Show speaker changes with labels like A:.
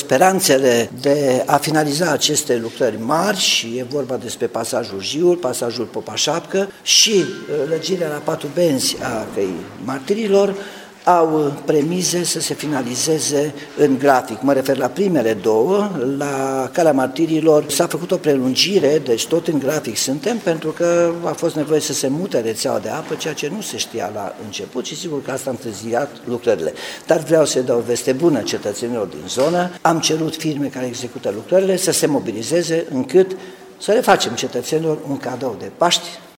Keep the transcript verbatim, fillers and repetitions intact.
A: speranțele de a finaliza aceste lucrări mari și e vorba despre pasajul Jiul, pasajul Popa Șapcă și lărgirea la patru benzi a Căii Martirilor au premize să se finalizeze în grafic. Mă refer la primele două, la Calea Martirilor s-a făcut o prelungire, deci tot în grafic suntem, pentru că a fost nevoie să se mute rețeaua de apă, ceea ce nu se știa la început și sigur că asta a întârziat lucrările. Dar vreau să-i dau o veste bună cetățenilor din zonă. Am cerut firme care execută lucrările să se mobilizeze încât să le facem cetățenilor un cadou de Paști